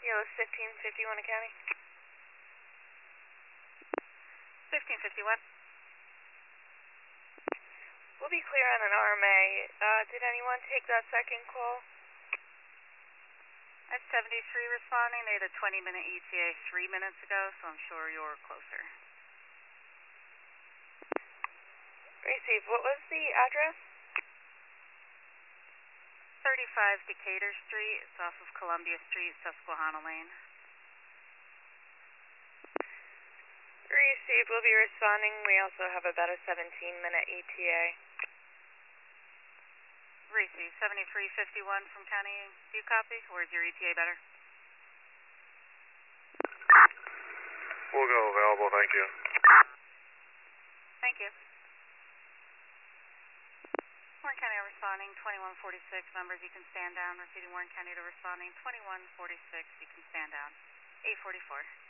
Kilo 1551 County. 1551. We'll be clear on an RMA. Did anyone take that second call? I have 73 responding. They had a 20-minute ETA 3 minutes ago, so I'm sure you're closer. Receive. What was the address? 35 Decatur Street. It's off of Columbia Street, Susquehanna Lane. Received. We'll be responding. We also have about a 17-minute ETA. Receive. 7351 from County. Do you copy? Or is your ETA better? We'll go available. Thank you. Thank you. Warren County responding. 2146 members. You can stand down. Repeating Warren County to responding. 2146. You can stand down. 844.